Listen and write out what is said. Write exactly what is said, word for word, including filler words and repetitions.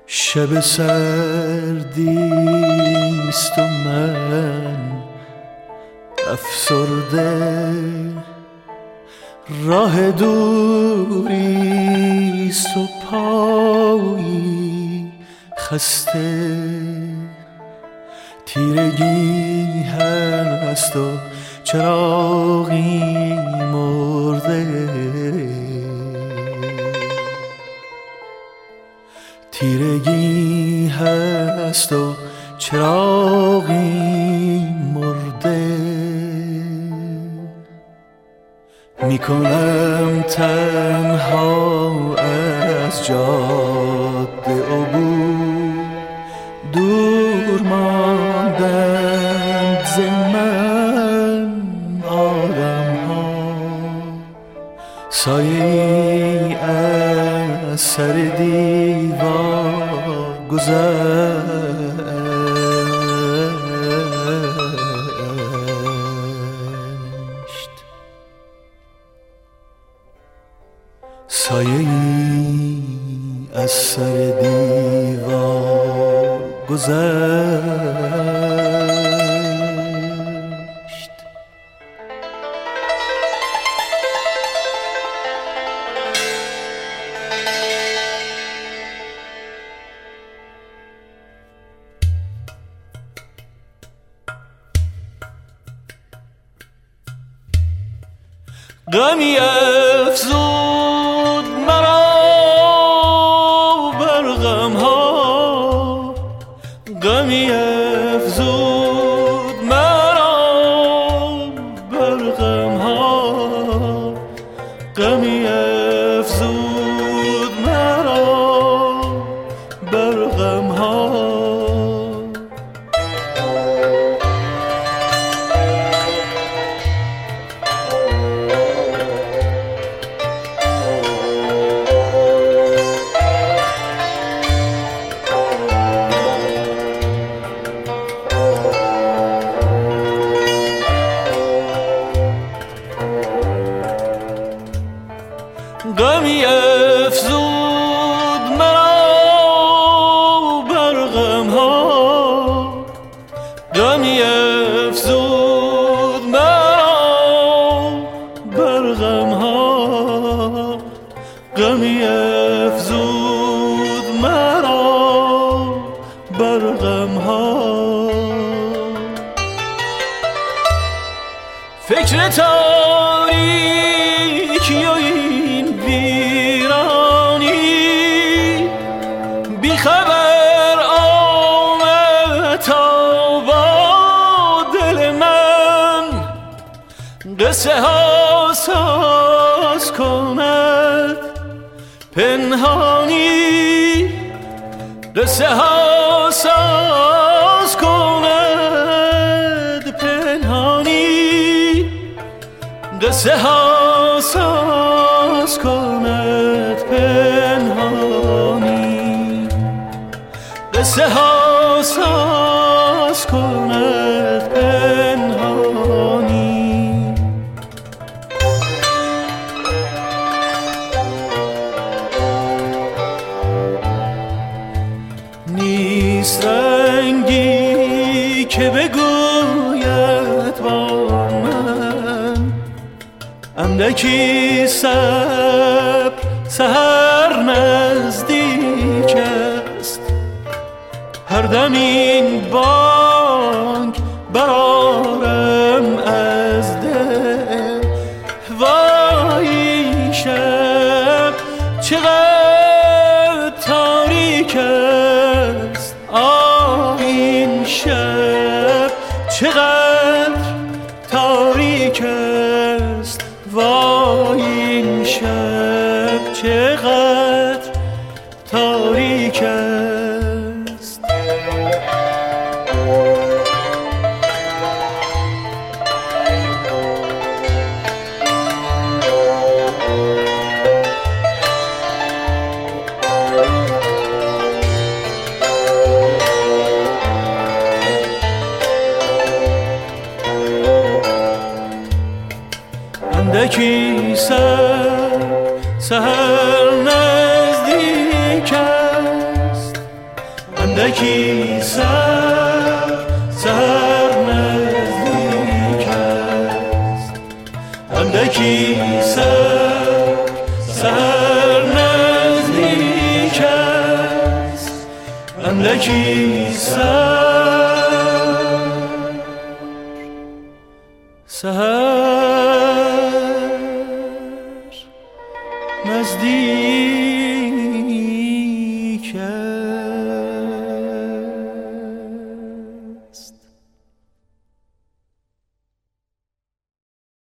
شب سردیست و من افسرده، راه دوریست و پایی خسته، تیرگی هست و چراغی مرده، تیرگی هست و چراغی مرده. میکنم تنها از جاده عبور، دور ماندند ز من آدم ها، سایه‌ای از سر دیوار گذشت، سایه‌ای از سر دیوار گذشت. غمی افزود مرا بر غم ها، غمی افزود مرا بر غم ها، غمی افزود مرا بر غم ها. غمی افزود مرا بر غم ها، غمی افزود مرا بر غم ها، غمی افزود مرا بر غم ها. فکر تاریکی و این ویرانی بی خبر آمد تا با دل من، قصه ها ساز کند پنهانی، قصه ها ساز کند پنهانی، قصه ها ساز کند پنهانی، قصه ها ساز کند پنهانی. نیست رنگی که بگوید با من، اندکی صبر سحر نزدیک است، هر دم این بانگ برآرم از دل. وای این شب چقدر تاریک است، آه این شب چقدر تاریک است، وای این شب چقدر تاریک است. اندکی سر سحر نزدیک است، اندکی سر سر نزدیک است، اندکی سر سر نزدیک است، اندکی سر سر نزدیک